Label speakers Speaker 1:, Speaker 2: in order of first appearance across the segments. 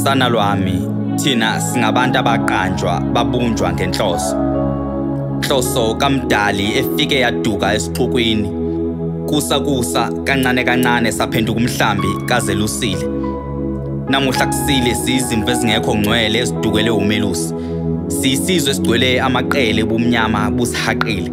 Speaker 1: Sana lwami, thina singabantu abaqanjwa babunjwa ngenhloso. Hloso kamdali efike yaduka esixukwini. Kusa kancane kancane saphenduka umhlambi kazelusile. Namuhla kusile sizimvu ezingekho ngcwele esidukele umelusi. Sisizwe esigcwele amaqele bumnyama busihaqile.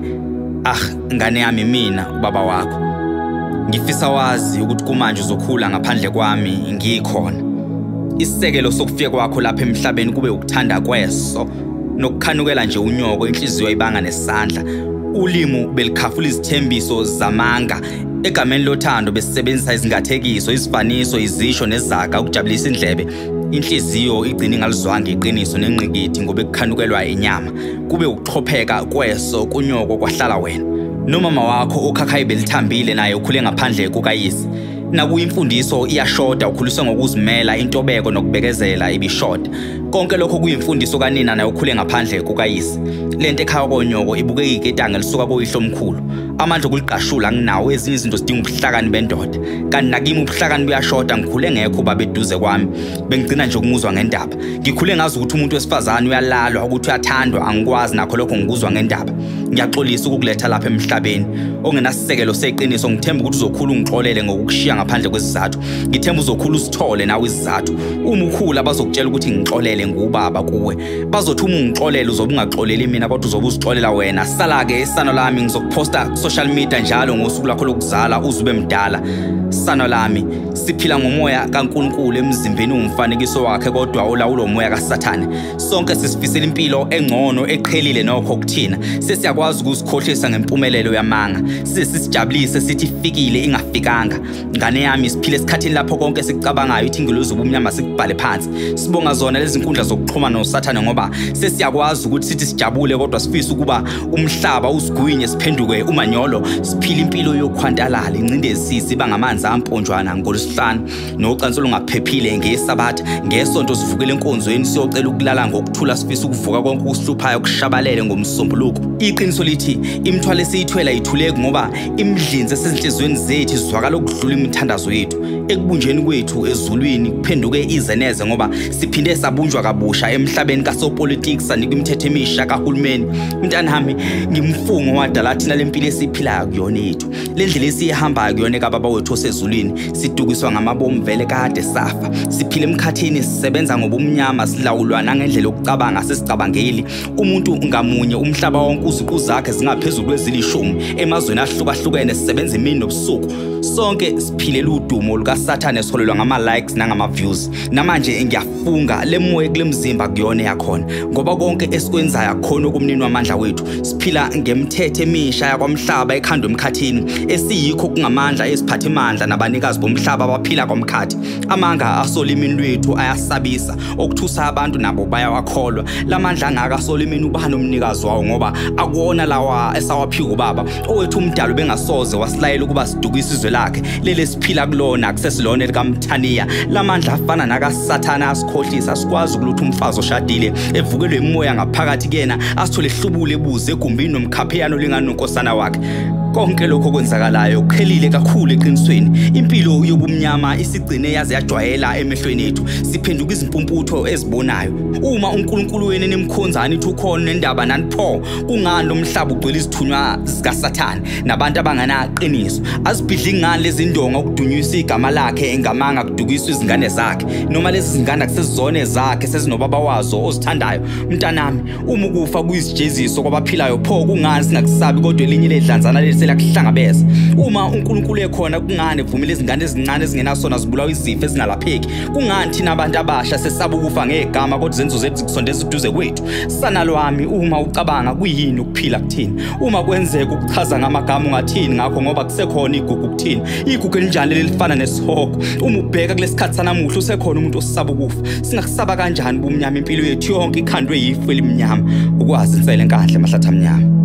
Speaker 1: Ngane yami mina ubaba wakho. Ngifisa wazi ukuthi kumanje uzokhula ngaphandle kwami ngikhona. Isisekelo sokufika kwakho lapha emhlabeni kube ukuthanda kweso nokukhanukela nje unyoko inhliziyo ibanga nesandla. Ulimi belikhafula izithembiso zamanga egameni lothando besebenzisa izingathekiso, izifaniso, izisho nezaga ukujabulisa indlebe. Inhliziyo igcina ingalizwanga iqiniso nenqikithi ngoba ekukhanukelwa inyama. Kube ukuxhopheka kweso kunyoko kwahlala wena. Nomama wakho okhakhayi belithambile naye ukhule ngaphandle kukayise. Nakuyimfundiso iyashoda ukhuliswe ngokuzimela intobeko nokubekezela ibishoda. Konke lokho kuyimfundiso kanina naye ukhule ngaphandle kukayise. Lento ekhaya konyoko ibukeka iketanga lisuka koyihlo omkhulu. Amandla okuliqashula nginawo ezinye izinto sidinga ubuhlakani bendoda. Kanti nakimi ubuhlakani buyashoda ngikhule ngekho baba eduze kwami. Bengigcina nje ukunguzwa ngendaba. Ngikhule ngazi ukuthi umuntu wesifazane uyalalwa ukuthi uyathandwa angikwazi nakho lokho ngikuzwa ngendaba. Ngiyaxolisa ukukuletha lapha emhlabeni. Ongenasisekelo seqiniso ngithemba ukuthi uzokhula ungixolele ngokukushiya ngaphandle kwesizathu. Ngithemba uzokhula usithole nawe isizathu. Uma ukhula bazokutshela ukuthi ngixolele ngubaba kuwe. Bazothi uma ungixolele uzobe ungaxoleli mina kodwa uzobe uzixolela wena. Sala ke isano lami ngizokuphosta social media njalo ngosuku lakho lokuzala uzube mdala. Sano lami siphila ngomoya kaNkulunkulu emzimbeni umfanekiso wakhe kodwa olawulo umoya kaSathane. Sonke sisifisela impilo engcono eqhelile nokho kuthina. Sesiyakwazi ukusikhohlisa ngempumelelo yamanga. Sisijabulise sithi ifikile ingafikanga. Ngane yami siphile esikhathini lapho konke sikucabangayo ithi ngiluzo ubumnyama sikubhale phansi. Sibonga zona lezi nkundla zokuxhumana noSathane ngoba sesiyakwazi ukuthi sithi sijabule kodwa sifisa ukuba umhlaba usigwinye siphenduke umanyolo. Siphila impilo yokhwantalala incindezi siba ngamanzi amponjwana ngolesihlanu nocansi olungaphephile ngesabatha. Ngesonto sivukele enkonzweni siyocela ukulala ngokuthula sifisa ukuvuka konke ukuhluphayo kushabalele ngomsombuluko. Iqiniso lithi imithwalo esiyithwela ithuleke ngoba imidlinzi esezinhlizweni zethu izwakala ukudlula imithandazo yethu. Ekubunjeni kwethu ezulwini kuphenduke izeneze ngoba siphinde sabunjwa kabusha emhlabeni kasopolitics sanikwa imithetho emisha kahulumeni. Mntanami ngimfungo wadala thina lempilo esiphilayo kuyona yethu. Lendlela esihambayo kuyona kababa wethu osezulwini sidukiswa ngamabomu vele kade safa. Siphile emkhathini sisebenza ngobumnyama silawulwa nangendlela yokucabanga sesicabangeli. Umuntu ngamunye umhlaba wonke uziqu zakhe zingaphezulu kwezilishumi emazweni ahlukahlukene sisebenza imini nobusuku. Sonke siphilela udumo lukaSathane esiholelwa ngama-likes nangama-views. Namanje ngiyafunga le moya kulemzimba kuyona yakhona ngoba konke esikwenzayo akukhona okumnini wamandla wethu. Siphila ngemithetho emisha yakwamhlaba ekhandwe emkhathini esiyikho kungamandla esiphathe amandla nabanikazi bomhlaba abaphila kwamkhathi. Amanga asolimini lwethu ayasabisa okuthusa abantu nabo bayawakholwa. Lamandla angaka asolimini ubani umnikazi wawo ngoba akuwona lawa esawaphiwa ubaba owethu umdalo bengasoze wasilayela ukuba sidukise izwe lakhe lele siphila kulona akusesilona likaMthaniya. Lamandla afana nakaSathane asikhohlisa asikwazi ukulutha umfazi oshadile evukelwe imoya ngaphakathi kuyena asithole hlubule ebuze egumbini nomkhapheyano linganonkosana wakhe. Konke lokho kwenzakalayo kuqhelile kakhulu eqinisweni. Impilo yobumnyama isigcine yaze yajwayela emehlweni ethu. Siphenduka izimpumputho ezibonayo. Uma uNkulunkulu wena nemkhonzana ithi ukhona nendaba nanipho kungani lomhlaba ugcwele izithunywa zikaSathane nabantu abanganaqiniso. Azibhidli ngani lezi ndonga ukudunyisa igama lakhe engamanga kudukiswa izingane zakhe noma lezi zingane akusezizone zakhe sezinobaba wazo ozithandayo. Mntanami uma ukufa kuyisijeziso kwabaphilayo pho kungani singakusabi kodwa elinye ledlanzana lakuhlangabeza. Uma uNkulunkulu ekhona kungani evumile izingane ezincane ezingenasona zibulawa izifo ezingalapheki. Kungani thina abantu abasha sesaba ukufa ngegama kodwa izenzo zethu zikusondeza eduze kwethu. Sana lwami uma ucabanga kuyini ukuphila kuthini. Uma kwenzeka ukuchaza ngamagama ungathini ngakho ngoba kusekhona igugu kuthini. Igugu elinjani lelifana nesihogo. Uma ubheka kulesikhathi sanamuhla usekhona umuntu osaba ukufa. Singakusaba kanjani ubumnyama impilo yethu yonke ikhandwe yifu elimnyama. Ukwazi insele enkahle mahlatha amnyama.